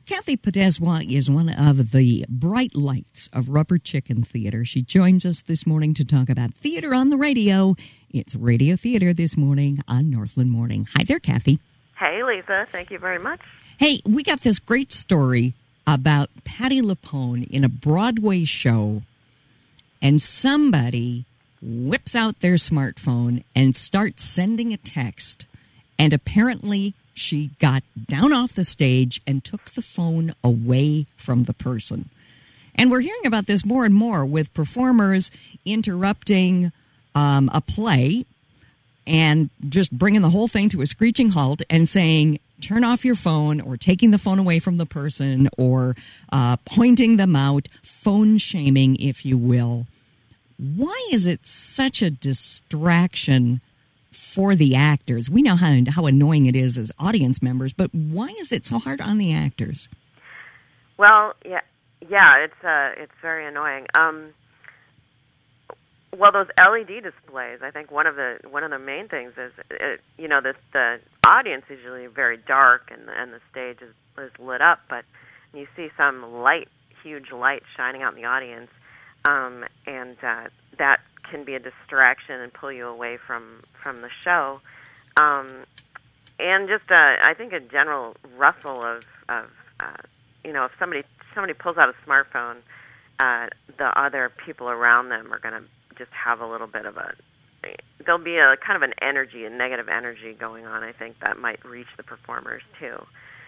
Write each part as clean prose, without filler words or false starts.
Kathy Podeswa is one of the bright lights of Rubber Chicken Theater. She joins us this morning to talk about theater on the radio. It's Radio Theater this morning on Northland Morning. Hi there, Kathy. Hey, Lisa. Thank you very much. Hey, we got this great story about Patti LuPone in a Broadway show, and somebody whips out their smartphone and starts sending a text, and apparently she got down off the stage and took the phone away from the person. And we're hearing about this more and more with performers interrupting a play and just bringing the whole thing to a screeching halt and saying, turn off your phone, or taking the phone away from the person, or pointing them out, phone shaming, if you will. Why is it such a distraction for the actors? We know how annoying it is as audience members, but why is it so hard on the actors? Well, yeah, it's very annoying. Well, those LED displays, I think one of the main things is, the audience is usually very dark and the stage is lit up, but you see some huge light shining out in the audience, and that can be a distraction and pull you away from the show, and just I think a general rustle of if somebody pulls out a smartphone, the other people around them are going to just have a little bit of there'll be a kind of an energy, a negative energy going on, I think, that might reach the performers too.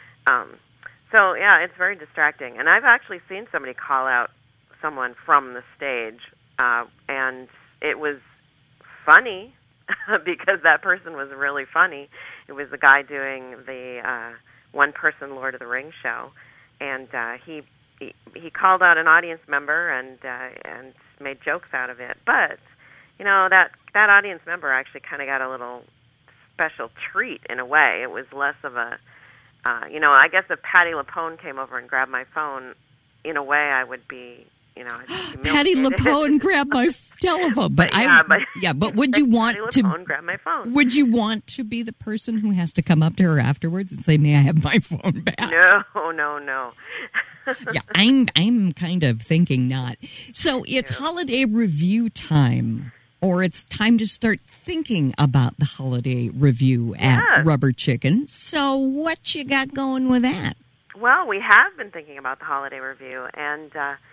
So yeah, it's very distracting, and I've actually seen somebody call out someone from the stage, and it was funny because that person was really funny. It was the guy doing the one-person Lord of the Rings show, and he called out an audience member and made jokes out of it. But that audience member actually kind of got a little special treat in a way. It was less of a I guess if Patti LuPone came over and grabbed my phone, in a way I would be. Patti LuPone grabbed my telephone, but would you want to grab my phone? Would you want to be the person who has to come up to her afterwards and say, "May I have my phone back?" No. Yeah, I'm kind of thinking not. So it's holiday review time, or it's time to start thinking about the holiday review at Rubber Chicken. So what you got going with that? Well, we have been thinking about the holiday review, and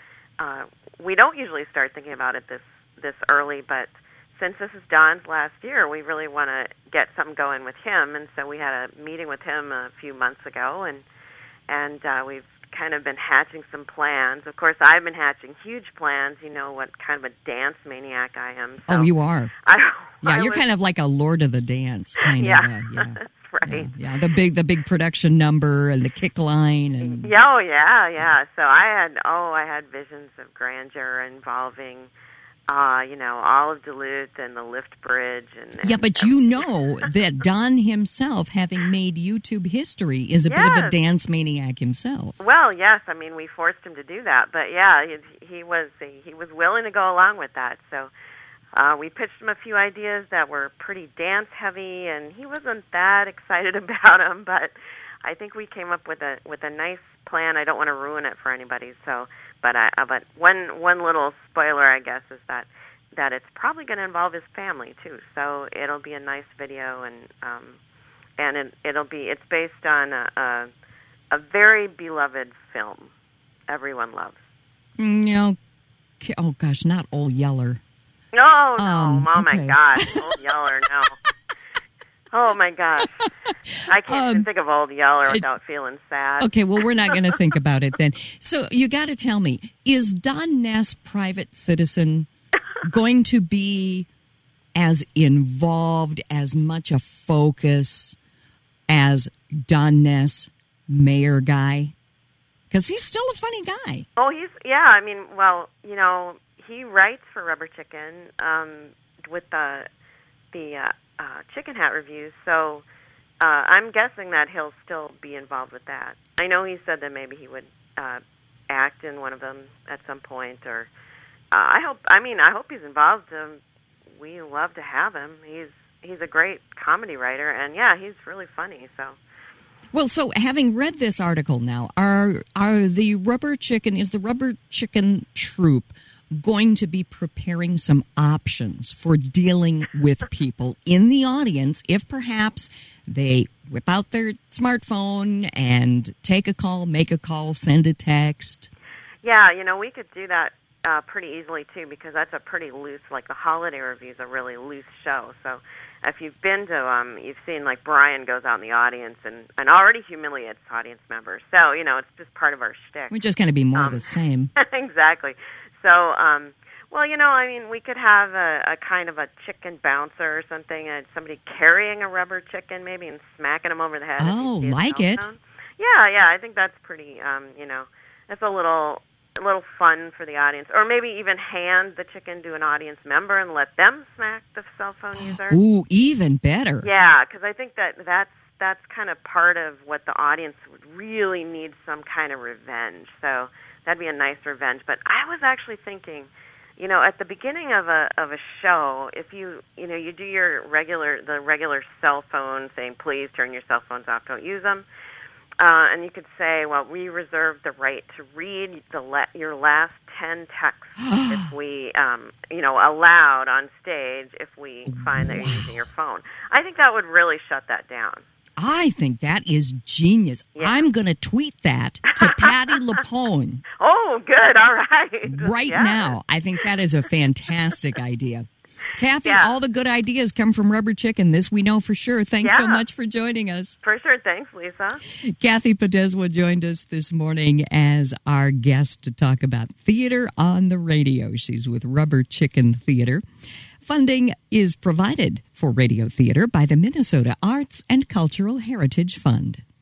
we don't usually start thinking about it this early, but since this is Don's last year, we really want to get something going with him, and so we had a meeting with him a few months ago, and we've kind of been hatching some plans. Of course, I've been hatching huge plans. You know what kind of a dance maniac I am. So you are. You're kind of like a Lord of the Dance kind of. Yeah. That's right. Yeah, the big production number and the kick line and. So I had visions of grandeur involving, all of Duluth and the Lift Bridge and but you know that Don himself, having made YouTube history, is a bit of a dance maniac himself. Well, yes, I mean we forced him to do that, but he was willing to go along with that. So we pitched him a few ideas that were pretty dance heavy, and he wasn't that excited about them. But I think we came up with a nice plan. I don't want to ruin it for anybody. So, but one little spoiler, I guess, is that it's probably going to involve his family too. So it'll be a nice video, and it's based on a very beloved film everyone loves. Oh gosh, not Old Yeller. No. My gosh, Old Yeller, no. Oh, my gosh. I can't even think of Old Yeller without feeling sad. Okay, well, we're not going to think about it then. So you got to tell me, is Don Ness, Private Citizen, going to be as involved, as much a focus as Don Ness, Mayor Guy? Because he's still a funny guy. Oh, he writes for Rubber Chicken with the Chicken Hat reviews, so I'm guessing that he'll still be involved with that. I know he said that maybe he would act in one of them at some point, or I hope he's involved. We love to have him. He's a great comedy writer, and he's really funny. So, Well, so having read this article now, is the Rubber Chicken Troupe going to be preparing some options for dealing with people in the audience if perhaps they whip out their smartphone and take a call, make a call, send a text? Yeah, we could do that pretty easily, too, because that's a pretty loose, like the holiday review is a really loose show. So if you've been to, you've seen, like, Brian goes out in the audience and already humiliates audience members. So, it's just part of our shtick. We're just going to be more of the same. Exactly. So, well, we could have a kind of a chicken bouncer or something, somebody carrying a rubber chicken maybe and smacking them over the head. Oh, like it. Yeah, I think that's pretty, that's a little fun for the audience. Or maybe even hand the chicken to an audience member and let them smack the cell phone user. Ooh, even better. Yeah, because I think that's kind of part of what the audience would really need, some kind of revenge. So that'd be a nice revenge. But I was actually thinking, at the beginning of a show, if you do your regular cell phone saying, please turn your cell phones off, don't use them. And you could say, well, we reserve the right to read your last 10 texts if we, allowed on stage if we find that you're using your phone. I think that would really shut that down. I think that is genius. Yeah. I'm going to tweet that to Patti LuPone. Oh, good. All right. Right now. I think that is a fantastic idea. Kathy, all the good ideas come from Rubber Chicken. This we know for sure. Thanks so much for joining us. For sure. Thanks, Lisa. Kathy Podeswa joined us this morning as our guest to talk about theater on the radio. She's with Rubber Chicken Theater. Funding is provided for radio theater by the Minnesota Arts and Cultural Heritage Fund.